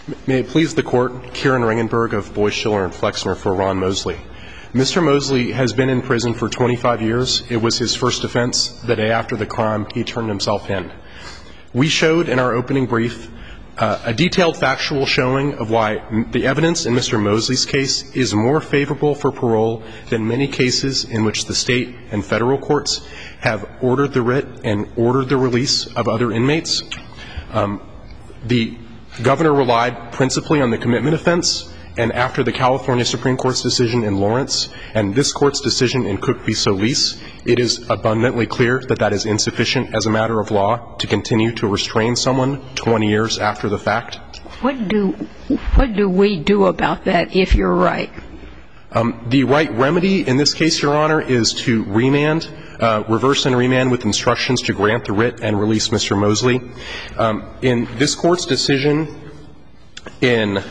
May it please the Court, Kieran Ringenberg of Boies, Schiller & Flexner for Ron Mosley. Mr. Mosley has been in prison for 25 years. It was his first offense. The day after the crime, he turned himself in. We showed in our opening brief a detailed factual showing of why the evidence in Mr. Mosley's case is more favorable for parole than many cases in which the state and federal courts have ordered the writ and ordered the release of other inmates. The governor relied principally on the commitment offense, and after the California Supreme Court's decision in Lawrence and this Court's decision in Cook v. Solis, it is abundantly clear that that is insufficient as a matter of law to continue to restrain someone 20 years after the fact. What do we do about that if you're right? The right remedy in this case, Your Honor, is to remand, reverse and remand with instructions to grant the writ and release Mr. Mosley. In this Court's decision in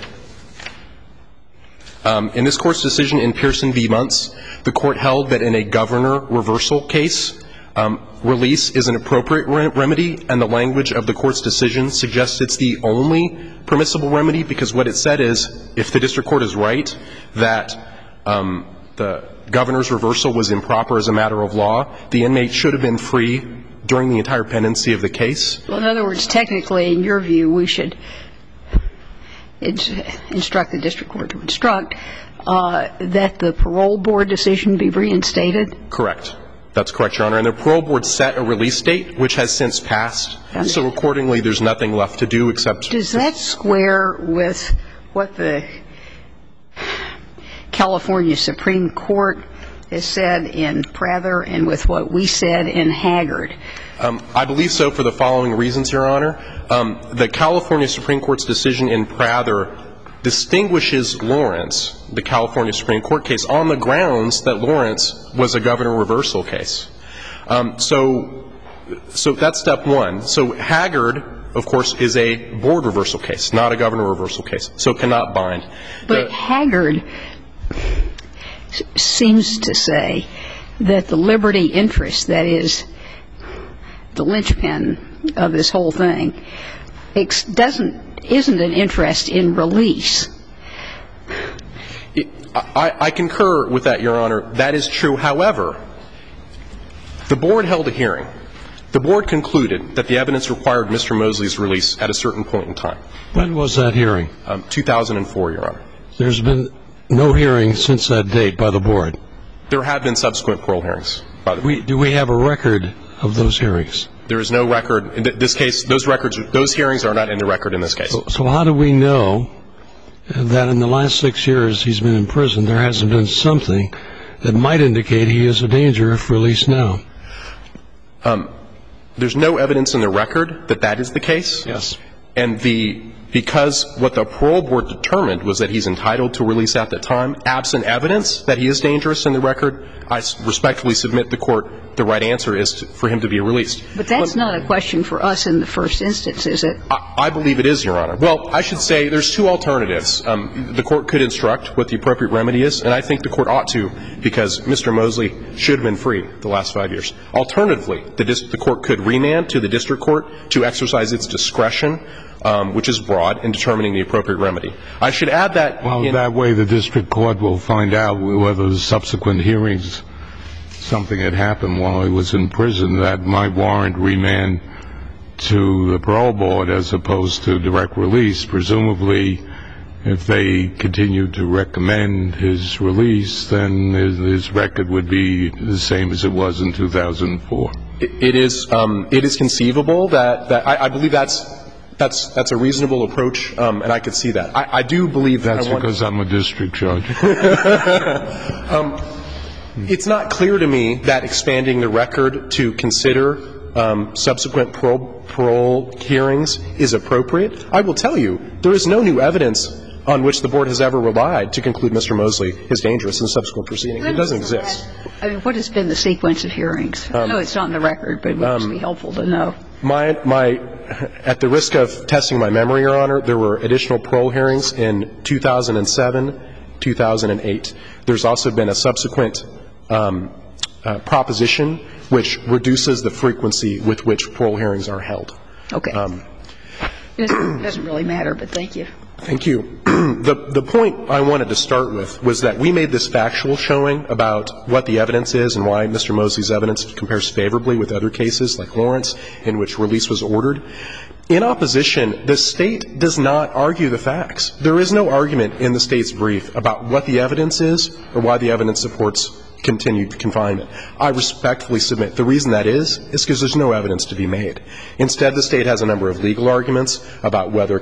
Pearson v. Muntz, the Court held that in a governor reversal case, release is an appropriate remedy, and the language of the Court's decision suggests it's the only permissible remedy, because what it said is, if the district court is right that the governor's reversal was improper as a matter of law, the inmate should have been free during the entire pendency of the case. Well, in other words, technically, in your view, we should instruct the district court to instruct that the parole board decision be reinstated? Correct. That's correct, Your Honor. And the parole board set a release date, which has since passed. So accordingly, there's nothing left to do except... Does that square with what the California Supreme Court has said in Prather and with what we said in Haggard? I believe so for the following reasons, Your Honor. The California Supreme Court's decision in Prather distinguishes Lawrence, the California Supreme Court case, on the grounds that Lawrence was a governor reversal case. So that's step one. So Haggard, of course, is a board reversal case, not a governor reversal case, so it cannot bind. But Haggard seems to say that the liberty interest, that is the linchpin of this whole thing, isn't an interest in release. I concur with that, Your Honor. That is true. However, the board held a hearing. The board concluded that the evidence required Mr. Mosley's release at a certain point in time. When was that hearing? 2004, Your Honor. There's been no hearing since that date by the board? There have been subsequent parole hearings by the board. Do we have a record of those hearings? There is no record. In this case, those hearings are not in the record in this case. So how do we know that in the last 6 years he's been in prison, there hasn't been something that might indicate he is a danger if released now? There's no evidence in the record that that is the case. Yes. And because what the parole board determined was that he's entitled to release at the time, absent evidence that he is dangerous in the record, I respectfully submit the court the right answer is for him to be released. But that's not a question for us in the first instance, is it? I believe it is, Your Honor. Well, I should say there's two alternatives. The court could instruct what the appropriate remedy is, and I think the court ought to, because Mr. Mosley should have been free the last 5 years. Alternatively, the court could remand to the district court to exercise its discretion, which is broad, in determining the appropriate remedy. I should add that... Well, that way the district court will find out whether the subsequent hearings, something had happened while he was in prison that might warrant remand to the parole board as opposed to direct release. Presumably, if they continue to recommend his release, then his record would be the same as it was in 2004. It is conceivable that I believe that's a reasonable approach, and I could see that. I do believe that... That's because I'm a district judge. It's not clear to me that expanding the record to consider subsequent parole hearings is appropriate. I will tell you, there is no new evidence on which the board has ever relied to conclude Mr. Mosley is dangerous in subsequent proceedings. It doesn't exist. I mean, what has been the sequence of hearings? I know it's not on the record, but it would be helpful to know. At the risk of testing my memory, Your Honor, there were additional parole hearings in 2007, 2008. There's also been a subsequent proposition which reduces the frequency with which parole hearings are held. Okay. It doesn't really matter, but thank you. Thank you. The point I wanted to start with was that we made this factual showing about what the evidence is and why Mr. Mosley's evidence compares favorably with other cases like Lawrence, in which release was ordered. In opposition, the State does not argue the facts. There is no argument in the State's brief about what the evidence is or why the evidence supports continued confinement. I respectfully submit the reason that is because there's no evidence to be made. Instead, the State has a number of legal arguments about whether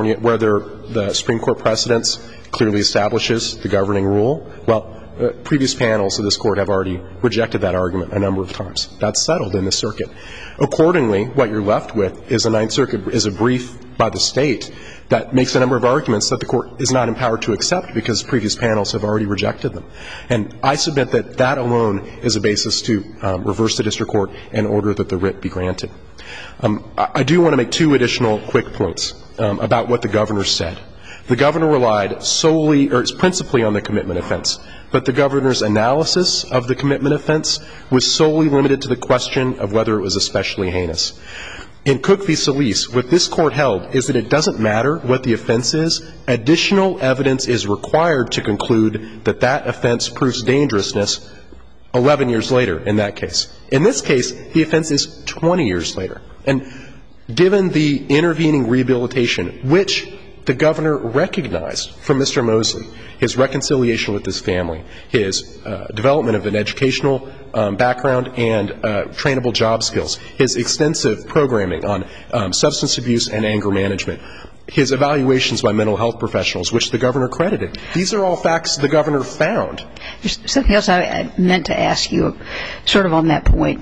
the Supreme Court precedents clearly establishes the governing rule. Well, previous panels of this Court have already rejected that argument a number of times. That's settled in the circuit. Accordingly, what you're left with is a brief by the State that makes a number of arguments that the Court is not empowered to accept because previous panels have already rejected them. And I submit that that alone is a basis to reverse the district court and order that the writ be granted. I do want to make two additional quick points about what the governor said. The governor relied principally on the commitment offense, but the governor's analysis of the commitment offense was solely limited to the question of whether it was especially heinous. In Cook v. Solis, what this Court held is that it doesn't matter what the offense is. Additional evidence is required to conclude that that offense proves dangerousness 11 years later in that case. In this case, the offense is 20 years later. And given the intervening rehabilitation, which the governor recognized from Mr. Mosley, his reconciliation with his family, his development of an educational background and trainable job skills, his extensive programming on substance abuse and anger management, his evaluations by mental health professionals, which the governor credited. These are all facts the governor found. There's something else I meant to ask you sort of on that point.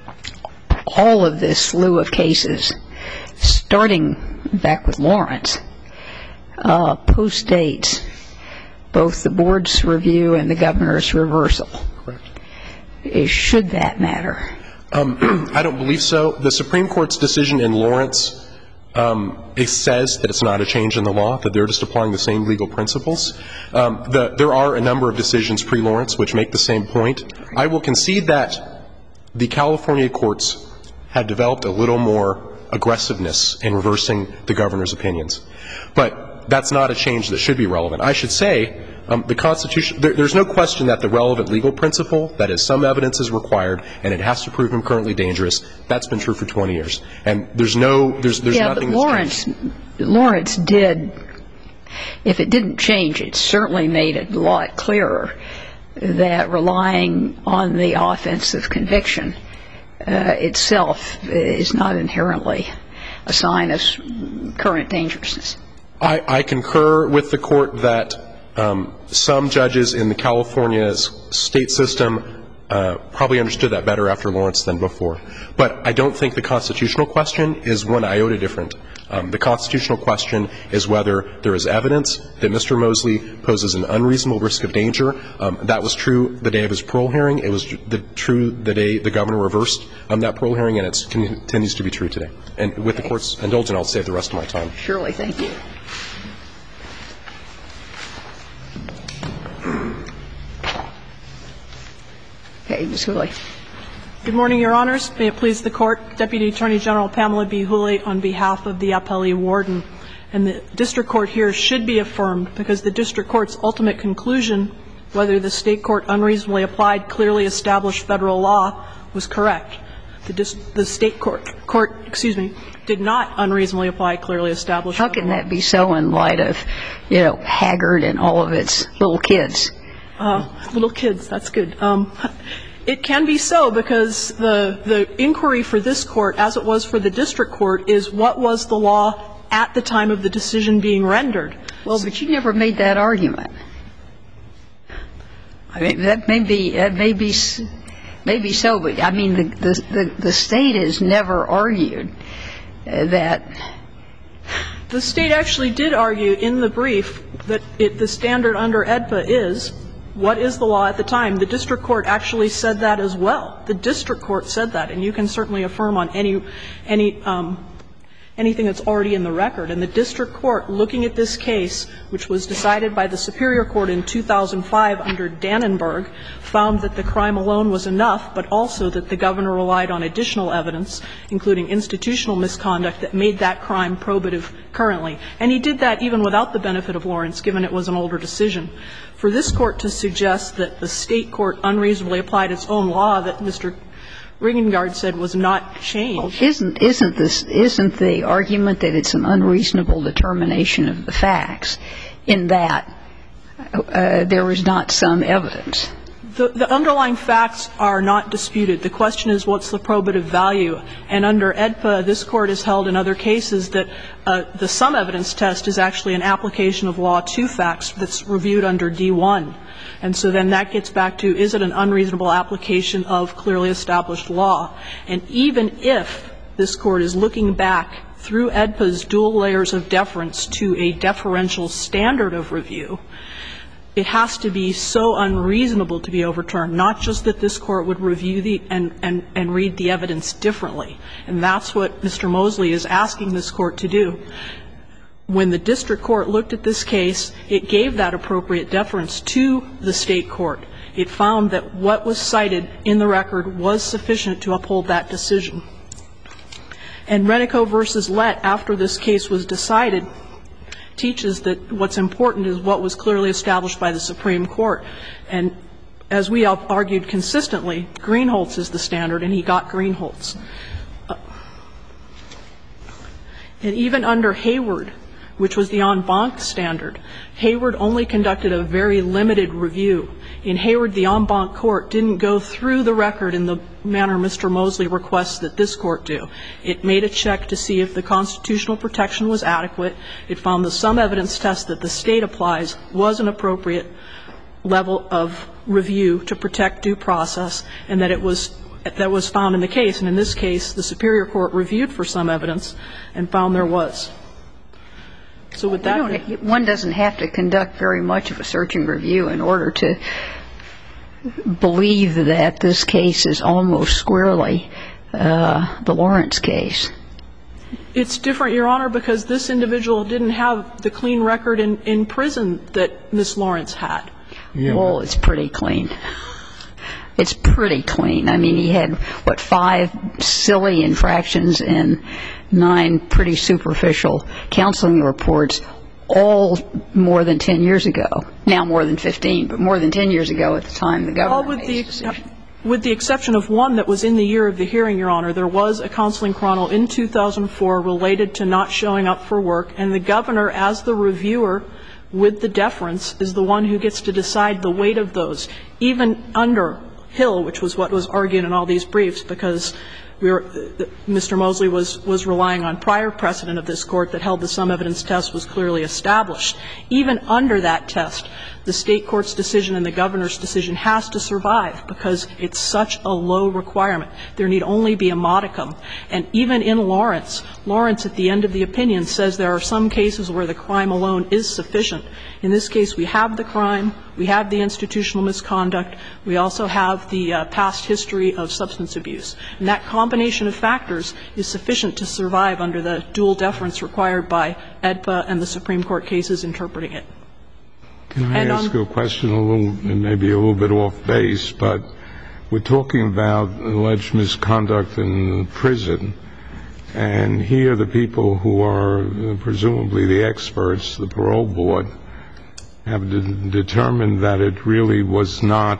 All of this slew of cases, starting back with Lawrence, postdates both the board's review and the governor's reversal. Correct. Should that matter? I don't believe so. The Supreme Court's decision in Lawrence, it says that it's not a change in the law, that they're just applying the same legal principles. There are a number of decisions pre-Lawrence which make the same point. I will concede that the California courts had developed a little more aggressiveness in reversing the governor's opinions. But that's not a change that should be relevant. I should say the Constitution, there's no question that the relevant legal principle, that is, some evidence is required and it has to prove him currently dangerous, that's been true for 20 years. And there's nothing that's changed. Lawrence did, if it didn't change, it certainly made it a lot clearer that relying on the offensive conviction itself is not inherently a sign of current dangerousness. I concur with the Court that some judges in the California state system probably understood that better after Lawrence than before. But I don't think the constitutional question is one iota different. The constitutional question is whether there is evidence that Mr. Mosley poses an unreasonable risk of danger. That was true the day of his parole hearing. It was true the day the governor reversed that parole hearing, and it continues to be true today. And with the Court's indulgence, I'll save the rest of my time. Surely. Thank you. Okay, Ms. Hooley. Good morning, Your Honors. May it please the Court. Deputy Attorney General Pamela B. Hooley on behalf of the appellee warden. And the district court here should be affirmed because the district court's ultimate conclusion, whether the state court unreasonably applied clearly established federal law, was correct. The state court did not unreasonably apply clearly established federal law. How can that be so in light of, Haggard and all of its little kids? Little kids, that's good. It can be so because the inquiry for this court, as it was for the district court, is what was the law at the time of the decision being rendered. Well, but you never made that argument. I mean, that may be so, but I mean, the state has never argued that. The state actually did argue in the brief that the standard under AEDPA is what is the law at the time. The district court actually said that as well. The district court said that, and you can certainly affirm on any anything that's already in the record. And the district court, looking at this case, which was decided by the Superior Court in 2005 under Dannenberg, found that the crime alone was enough, but also that the governor relied on additional evidence, including institutional misconduct, that made that crime probative currently. And he did that even without the benefit of Lawrence, given it was an older decision. For this Court to suggest that the State court unreasonably applied its own law that Mr. Ringengard said was not changed. Isn't the argument that it's an unreasonable determination of the facts in that there is not some evidence? The underlying facts are not disputed. The question is what's the probative value. And under AEDPA, this Court has held in other cases that the sum evidence test is actually an application of law to facts that's reviewed under D-1. And so then that gets back to, is it an unreasonable application of clearly established law? And even if this Court is looking back through AEDPA's dual layers of deference to a deferential standard of review, it has to be so unreasonable to be overturned, not just that this Court would review and read the evidence differently. And that's what Mr. Mosley is asking this Court to do. When the district court looked at this case, it gave that appropriate deference to the State court. It found that what was cited in the record was sufficient to uphold that decision. And Renico v. Lett, after this case was decided, teaches that what's important is what was clearly established by the Supreme Court. And as we have argued consistently, Greenholz is the standard, and he got Greenholz. And even under Hayward, which was the en banc standard, Hayward only conducted a very limited review. In Hayward, the en banc court didn't go through the record in the manner Mr. Mosley requests that this Court do. It made a check to see if the constitutional protection was adequate. It found the sum evidence test that the State applies was an appropriate level of review to protect due process, and that it was found in the case. And in this case, the Superior Court reviewed for some evidence and found there was. So with that, one doesn't have to conduct very much of a searching review in order to believe that this case is almost squarely the Lawrence case. It's different, Your Honor, because this individual didn't have the clean record in prison that Ms. Lawrence had. Yeah. Well, it's pretty clean. It's pretty clean. I mean, he had, 5 silly infractions and 9 pretty superficial counseling reports, all more than 10 years ago. Now more than 15, but more than 10 years ago at the time the governor made his decision. With the exception of one that was in the year of the hearing, Your Honor, there was a counseling chronicle in 2004 related to not showing up for work, and the governor, as the reviewer with the deference, is the one who gets to decide the weight of those, even under Hill, which was what was argued in all these briefs, because Mr. Mosley was relying on prior precedent of this Court that held the sum evidence test was clearly established. Even under that test, the State court's decision and the governor's decision has to survive because it's such a low requirement. There need only be a modicum. And even in Lawrence, Lawrence at the end of the opinion says there are some cases where the crime alone is sufficient. In this case, we have the crime, we have the institutional misconduct, we also have the past history of substance abuse. And that combination of factors is sufficient to survive under the dual deference required by AEDPA and the Supreme Court cases interpreting it. Can I ask you a question, maybe a little bit off base, but we're talking about alleged misconduct in prison, and here the people who are presumably the experts, the parole board, have determined that it really was not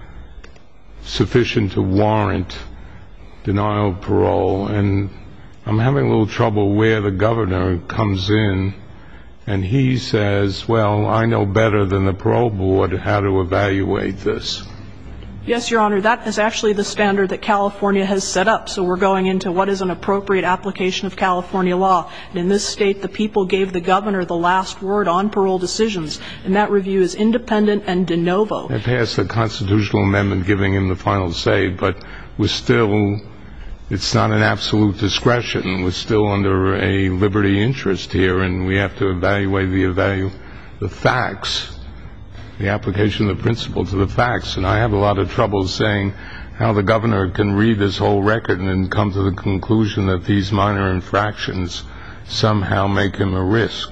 sufficient to warrant denial of parole. And I'm having a little trouble where the governor comes in and he says, well, I know better than the parole board how to evaluate this. Yes, Your Honor, that is actually the standard that California has set up. So we're going into what is an appropriate application of California law. And in this state, the people gave the governor the last word on parole decisions, and that review is independent and de novo. They passed a constitutional amendment giving him the final say, but we're still, it's not an absolute discretion. We're still under a liberty interest here, and we have to evaluate the facts, the application of the principle to the facts. And I have a lot of trouble saying how the governor can read this whole record and then come to the conclusion that these minor infractions somehow make him a risk.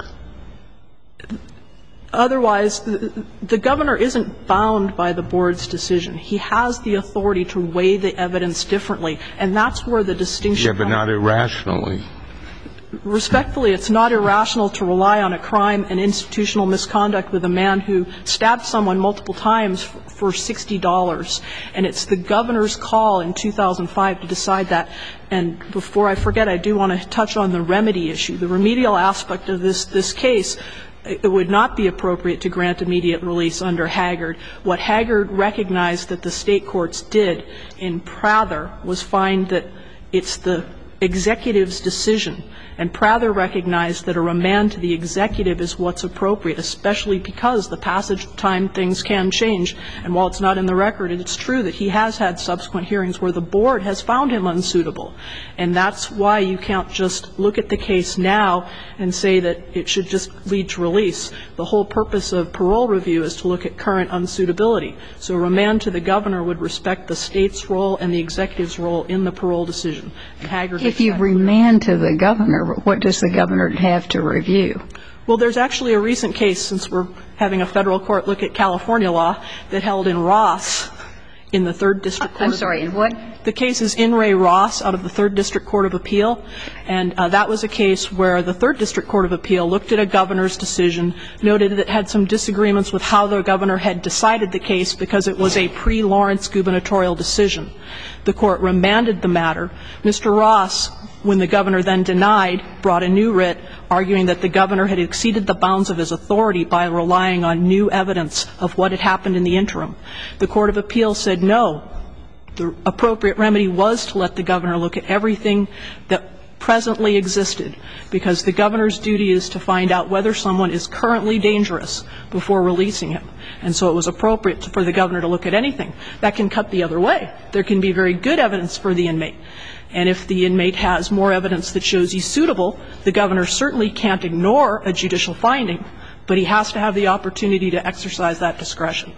Otherwise, the governor isn't bound by the board's decision. He has the authority to weigh the evidence differently, and that's where the distinction comes. Yeah, but not irrationally. Respectfully, it's not irrational to rely on a crime and institutional misconduct with a man who stabbed someone multiple times for $60. And it's the governor's call in 2005 to decide that. And before I forget, I do want to touch on the remedy issue. The remedial aspect of this case, it would not be appropriate to grant immediate release under Haggard. What Haggard recognized that the state courts did in Prather was find that it's the executive's decision. And Prather recognized that a remand to the executive is what's appropriate, especially because the passage of time things can change. And while it's not in the record, it's true that he has had subsequent hearings where the board has found him unsuitable. And that's why you can't just look at the case now and say that it should just lead to release. The whole purpose of parole review is to look at current unsuitability. So a remand to the governor would respect the state's role and the executive's role in the parole decision. And Haggard If you remand to the governor, what does the governor have to review? Well, there's actually a recent case, since we're having a federal court look at California law, that held in Ross in the 3rd District Court. I'm sorry, in what? The case is In re Ross out of the 3rd District Court of Appeal. And that was a case where the 3rd District Court of Appeal looked at a governor's decision, noted that it had some disagreements with how the governor had decided the case because it was a pre-Lawrence gubernatorial decision. The court remanded the matter. Mr. Ross, when the governor then denied, brought a new writ arguing that the governor had exceeded the bounds of his authority by relying on new evidence of what had happened in the interim. The Court of Appeal said no. The appropriate remedy was to let the governor look at everything that presently existed, because the governor's duty is to find out whether someone is currently dangerous before releasing him. And so it was appropriate for the governor to look at anything. That can cut the other way. There can be very good evidence for the inmate. And if the inmate has more evidence that shows he's suitable, the governor certainly can't ignore a judicial finding, but he has to have the opportunity to exercise that discretion.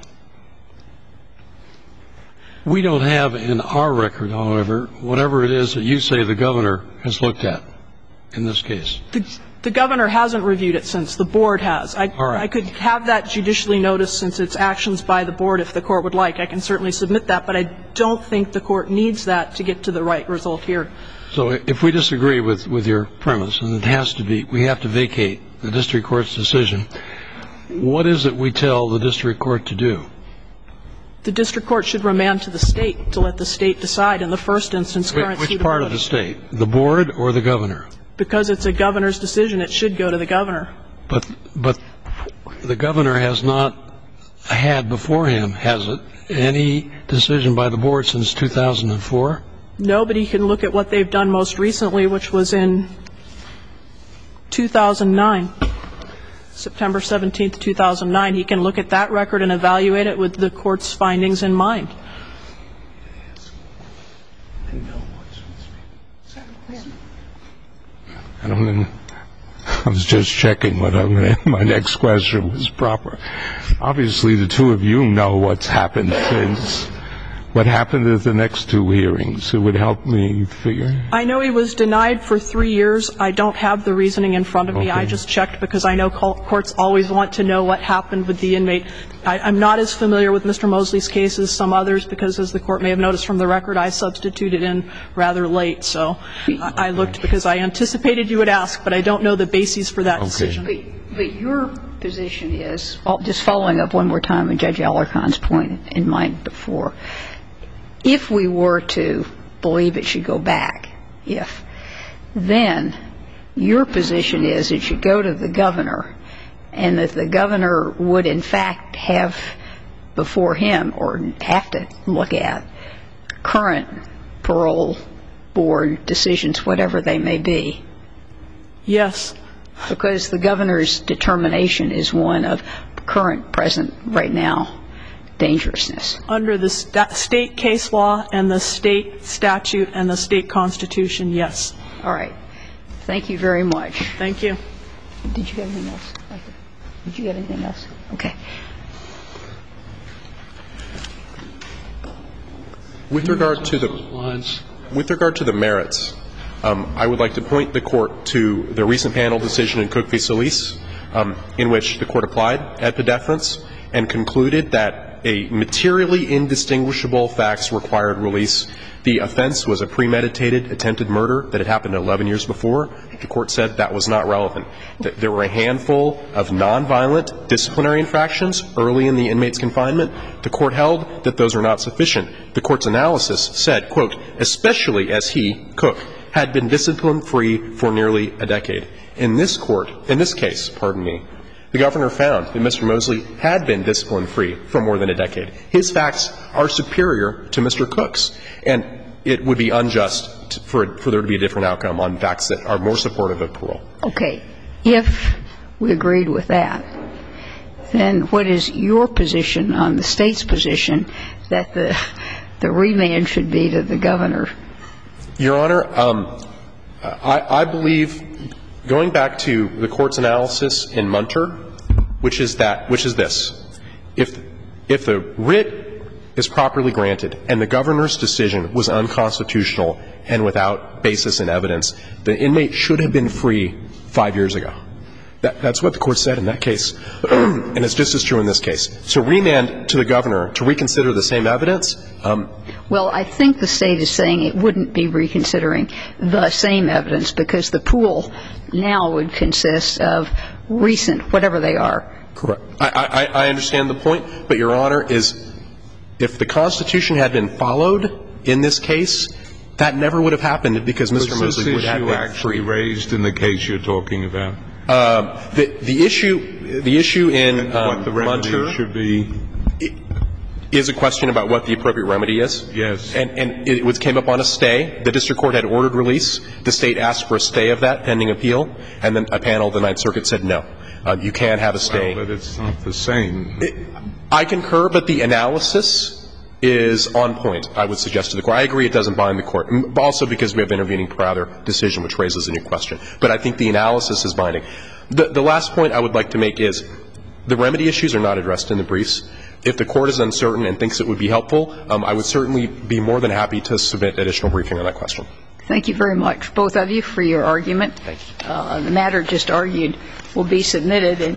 We don't have in our record, however, whatever it is that you say the governor has looked at in this case. The governor hasn't reviewed it since. The board has. I could have that judicially noticed since it's actions by the board if the court would like. I can certainly submit that, but I don't think the court needs that to get to the right result here. So if we disagree with your premise, and it has to be, we have to vacate the district court's decision, what is it we tell the district court to do? The district court should remand to the state to let the state decide in the first instance current suitability. Which part of the state? The board or the governor? Because it's a governor's decision, it should go to the governor. But the governor has not had before him, has it, any decision by the board since 2004? Nobody can look at what they've done most recently, which was in 2009. September 17th, 2009. He can look at that record and evaluate it with the court's findings in mind. I don't know. I was just checking whether my next question was proper. Obviously, the two of you know what's happened since. What happened at the next two hearings? It would help me figure. I know he was denied for 3 years. I don't have the reasoning in front of me. I just checked because I know courts always want to know what happened with the inmate. I'm not as familiar with Mr. Mosley's case as some others because, as the court may have noticed from the record, I substituted in rather late. So I looked because I anticipated you would ask, but I don't know the basis for that decision. But your position is, just following up one more time on Judge Alarcon's point in mind before, if we were to believe it should go back, then your position is it should go to the governor, and that the governor would in fact have before him, or have to look at, current parole board decisions, whatever they may be. Yes. Because the governor's determination is one of current, present, right now, dangerousness. Under the state case law and the state statute and the state constitution, yes. All right. Thank you very much. Thank you. Did you get anything else? Did you get anything else? Okay. With regard to the merits, I would like to point the Court to the recent panel decision in Cook v. Solis, in which the Court applied AEDPA deference and concluded that a materially indistinguishable facts required release. The offense was a premeditated attempted murder that had happened 11 years before. The Court said that was not relevant. There were a handful of nonviolent disciplinary infractions early in the inmate's confinement. The Court held that those are not sufficient. The Court's analysis said, quote, especially as he, Cook, had been discipline-free for nearly a decade. In this case, the Governor found that Mr. Mosley had been discipline-free for more than a decade. His facts are superior to Mr. Cook's, and it would be unjust for there to be a different outcome on facts that are more supportive of parole. Okay. If we agreed with that, then what is your position on the State's position that the remand should be to the Governor? Your Honor, I believe, going back to the Court's analysis in Munter, which is this. If the writ is properly granted and the Governor's decision was unconstitutional and without basis in evidence, the inmate should have been free 5 years ago. That's what the Court said in that case, and it's just as true in this case. So remand to the Governor to reconsider the same evidence? Well, I think the State is saying it wouldn't be reconsidering the same evidence because the pool now would consist of recent, whatever they are. Correct. I understand the point, but, Your Honor, if the Constitution had been followed in this case, that never would have happened because Mr. Mosley would have been free. Was this issue actually raised in the case you're talking about? The issue in what the remedy Munter should be is a question about what the appropriate remedy is. Yes. And it came up on a stay. The district court had ordered release. The State asked for a stay of that pending appeal, and then a panel of the Ninth Circuit said no. You can't have a stay. Well, but it's not the same. I concur, but the analysis is on point, I would suggest to the Court. I agree it doesn't bind the Court, also because we have intervening Prather decision, which raises a new question. But I think the analysis is binding. The last point I would like to make is the remedy issues are not addressed in the briefs. If the Court is uncertain and thinks it would be helpful, I would certainly be more than happy to submit additional briefing on that question. Thank you very much, both of you, for your argument. Thank you. The matter just argued will be submitted.